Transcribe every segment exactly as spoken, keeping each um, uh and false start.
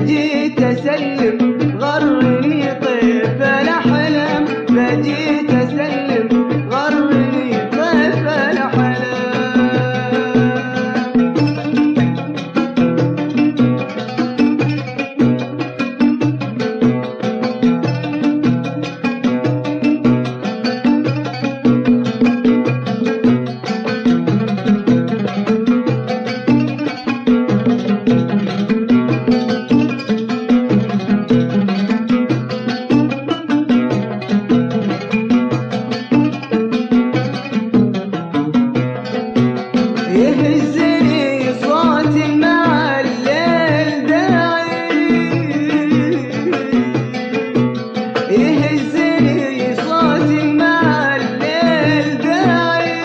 بجيت اسلم غرني طيف الاحلام، بجيت اسلم غرني طيف الاحلام. يهزني صوتي مع الليل داعي، يهزني صوتي مع الليل داعي،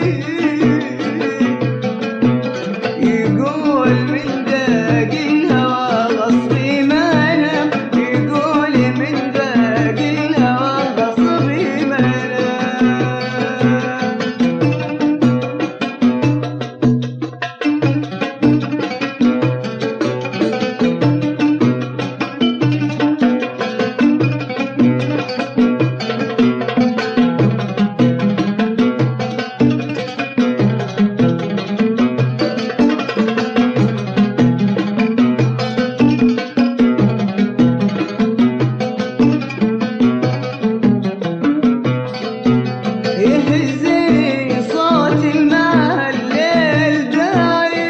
يقول من داق الهوى غصبي ما انام، يقول من داق الهوى غصبي ما انام. يهزني صوتي مع الليل داعي،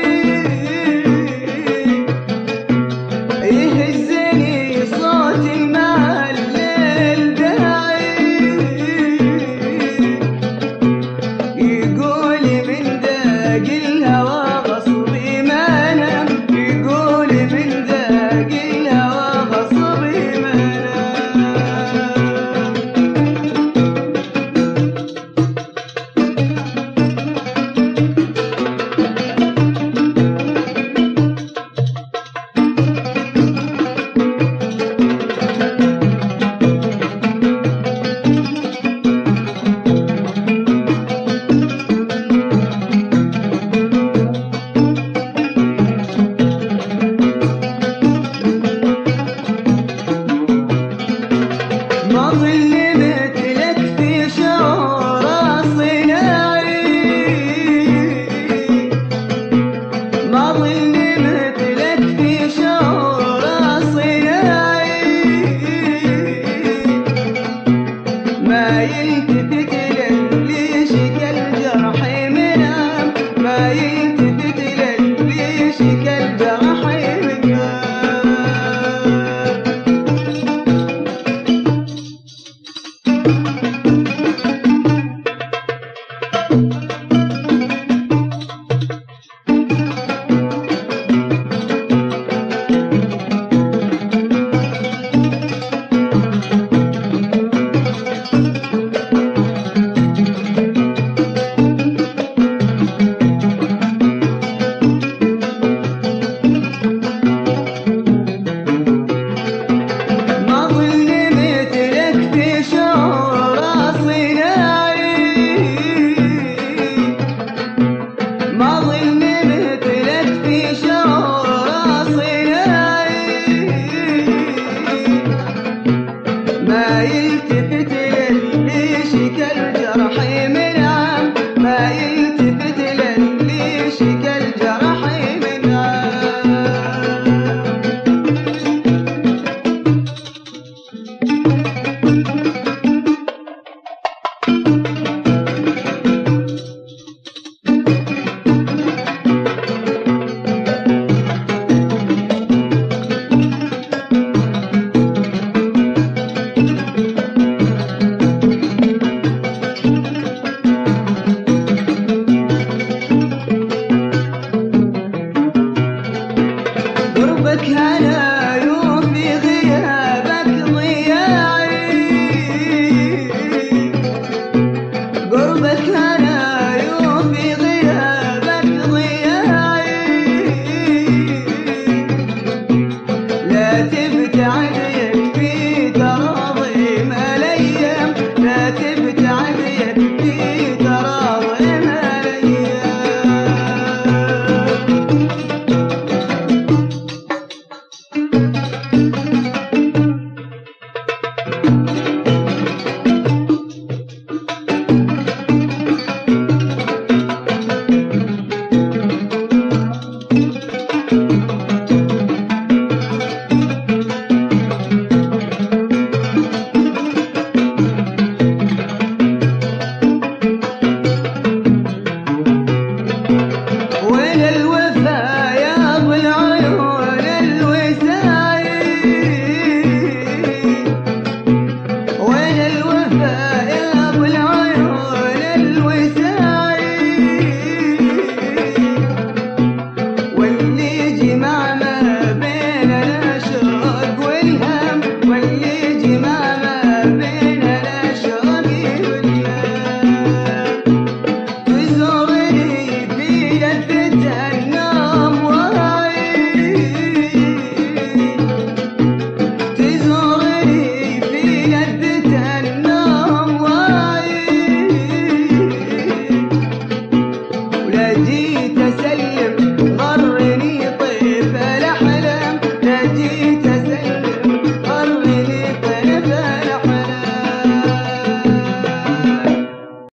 يهزني صوتي مع الليل داعي، يقول من داق الهوى غصبي ما انام، يقول من داق الهوى غصبي ما انام. ما ظلمت لك في شعور صناعي، ما ظلمت لك في شعور صناعي، ما يلتفت للي شكى الجرح منام، ما يلتفت للي شكى الجرح منام. ما يلتفت للي شكى الجرح منام، ما يلتفت للي شكى الجرح منام. قربك هلا